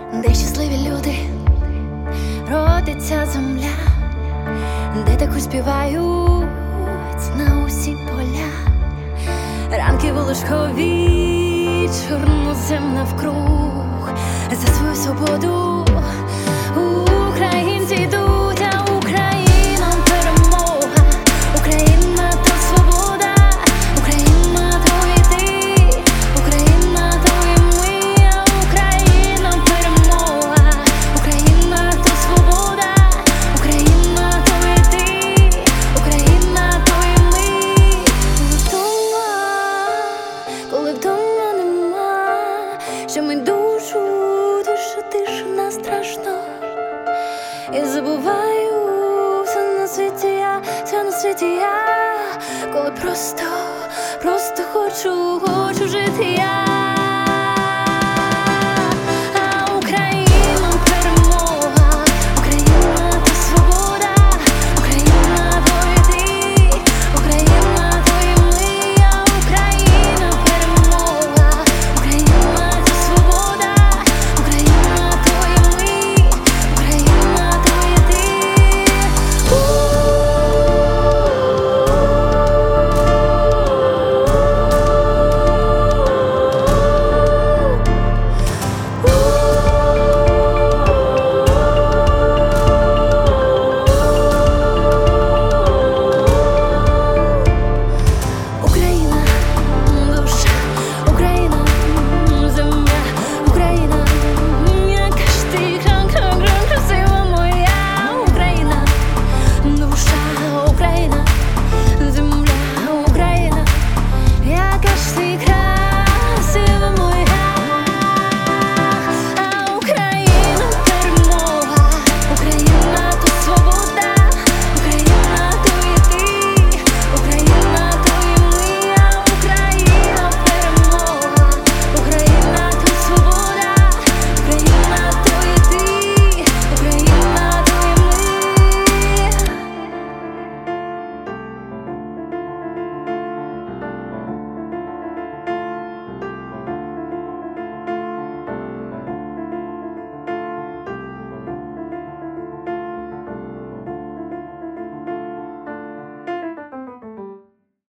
де щасливі люди, родиться земля, де таку співають на усі поля. Ранки волошкові, чорнозем навкруг, за свою свободу українці йдуть, а Україна перемога, Україна то свобода, Україна то і ти, Україна то і ми, а Україна перемога, Україна то свобода, Україна то і ти, Україна то і ми. Коли вдома нема, що ми душу, тишина страшно. І забуваю все на світі я, все на світі я, коли просто хочу жити я.